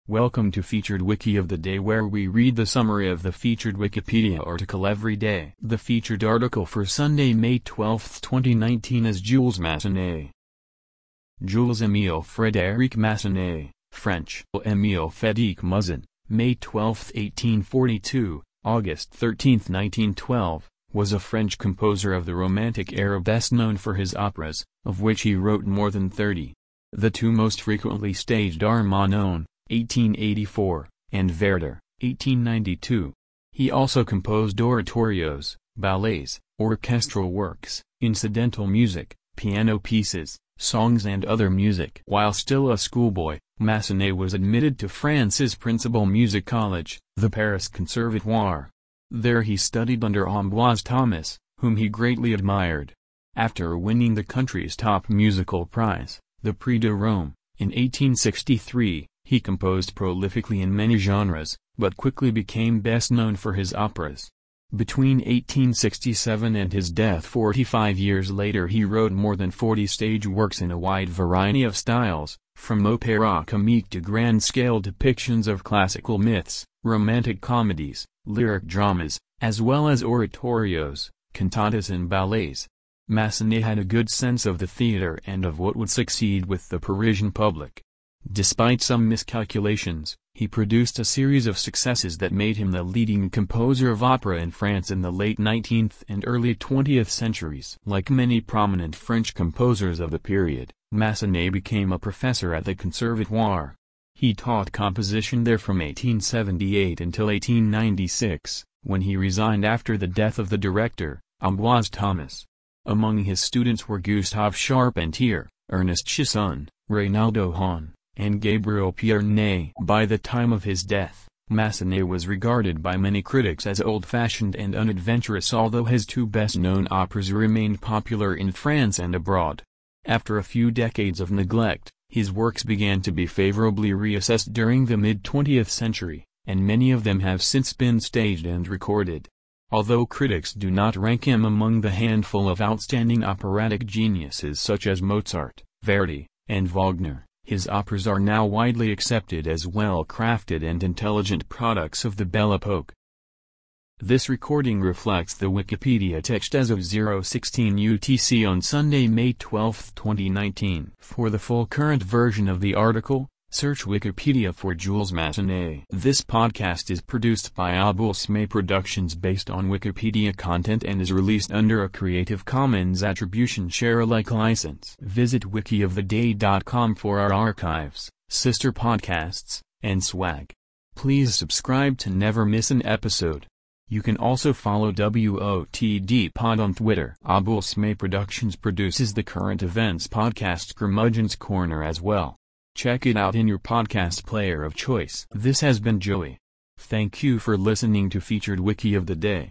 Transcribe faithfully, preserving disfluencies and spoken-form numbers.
Welcome to Featured Wiki of the Day, where we read the summary of the featured Wikipedia article every day. The featured article for Sunday, May twelfth, twenty nineteen is Jules Massenet. Jules-Émile Frédéric Massenet, French Émile Frédéric Mouzin, May twelfth, eighteen forty-two, August thirteenth, nineteen twelve, was a French composer of the Romantic era best known for his operas, of which he wrote more than thirty. The two most frequently staged are Manon, eighteen eighty-four, and Werther, eighteen ninety-two. He also composed oratorios, ballets, orchestral works, incidental music, piano pieces, songs and other music. While still a schoolboy, Massenet was admitted to France's principal music college, the Paris Conservatoire. There he studied under Ambroise Thomas, whom he greatly admired. After winning the country's top musical prize, the Prix de Rome, in eighteen sixty-three, he composed prolifically in many genres, but quickly became best known for his operas. Between eighteen sixty-seven and his death forty-five years later, he wrote more than forty stage works in a wide variety of styles, from opéra comique to grand-scale depictions of classical myths, romantic comedies, lyric dramas, as well as oratorios, cantatas and ballets. Massenet had a good sense of the theatre and of what would succeed with the Parisian public. Despite some miscalculations, he produced a series of successes that made him the leading composer of opera in France in the late nineteenth and early twentieth centuries. Like many prominent French composers of the period, Massenet became a professor at the Conservatoire. He taught composition there from eighteen seventy-eight until eighteen ninety-six, when he resigned after the death of the director, Ambroise Thomas. Among his students were Gustave Charpentier, Ernest Chausson, Reynaldo Hahn, and Gabriel Pierné. By the time of his death, Massenet was regarded by many critics as old-fashioned and unadventurous, although his two best-known operas remained popular in France and abroad. After a few decades of neglect, his works began to be favorably reassessed during the mid-twentieth century, and many of them have since been staged and recorded. Although critics do not rank him among the handful of outstanding operatic geniuses such as Mozart, Verdi, and Wagner, his operas are now widely accepted as well-crafted and intelligent products of the Belle Époque. This recording reflects the Wikipedia text as of zero sixteen U T C on Sunday, May twelfth, twenty nineteen. For the full current version of the article, search Wikipedia for Jules Massenet. This podcast is produced by Abulsme Productions based on Wikipedia content and is released under a Creative Commons Attribution Share-alike license. Visit wiki of the day dot com for our archives, sister podcasts, and swag. Please subscribe to never miss an episode. You can also follow W O T D Pod on Twitter. Abulsme Productions produces the current events podcast Curmudgeon's Corner as well. Check it out in your podcast player of choice. This has been Joey. Thank you for listening to Featured Wiki of the Day.